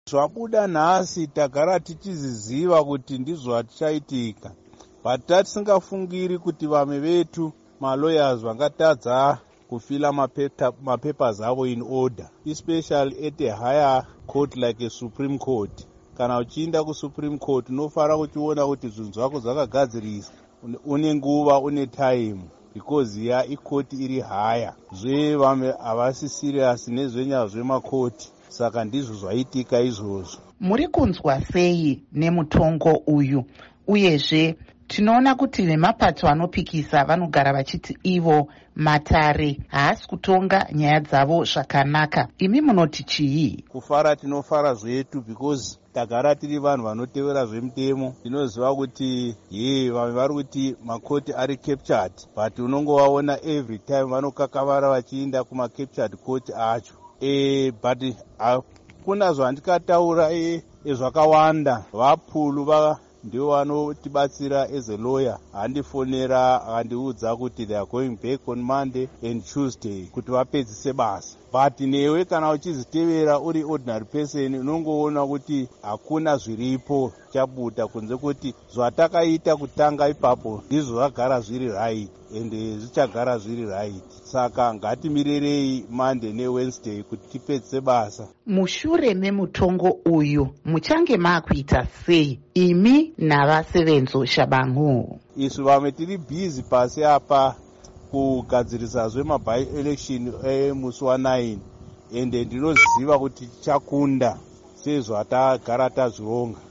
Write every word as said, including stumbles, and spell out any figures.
Zvabuda nhasi tagara tichiziziva kuti ndizvo zvichaitika, but tatisingafungiri kuti vamwe vetu malawyers vangatadza kufila mapapers avo in order, especially at a higher court like a Supreme Court. Kana uchiinda kuSupreme Court unofara kuchiona kuti zvinhu zvako zvakagadziriswa, une nguva, une time, because ya ikoti iri higher. Zve vamwe havasi serious nezvenyaya zvemakoti, saka ndizvo zvaitika izvozvo. Muri kunzwa sei nemutongo uyu? Uyezve tinoona kuti vemapato anopikisa vanogara vachiti ivo matare haasi kutonga nyaya dzavo zvakanaka. Imi munoti chii? Kufara tinofara zvetu because tagara tiri vanhu vanotevera zvemutemo. Tinoziva kuti ye vamwe vari kuti makoti ari captured, but unongovaona every time vanokakavara vachiinda kuma captured court acho. E, but hakuna zvandikataura e, ezvakawanda. Vapulu va ndivo vanotibatsira as a lawyer. Handifonera handiudza kuti they are going back on Monday and Tuesday kuti vapedzise basa. But newe kana uchizitevera uri ordinary person unongoona kuti hakuna zviripo chabuda kunze kuti zvatakaita kutanga ipapo ndizvo zvagara zviri right and zvichagara zviri right. Saka ngatimirerei Monday neWednesday kuti tipedzise basa. Mushure memutongo uyu muchange makuita sei imi navasevenzo Shabangu? Isu vamwe tiri busy pasi apa kugadzirisa zvemaby election emusi wa9 ende ndinoziva kuti tichakunda sezvo atagara tazvironga.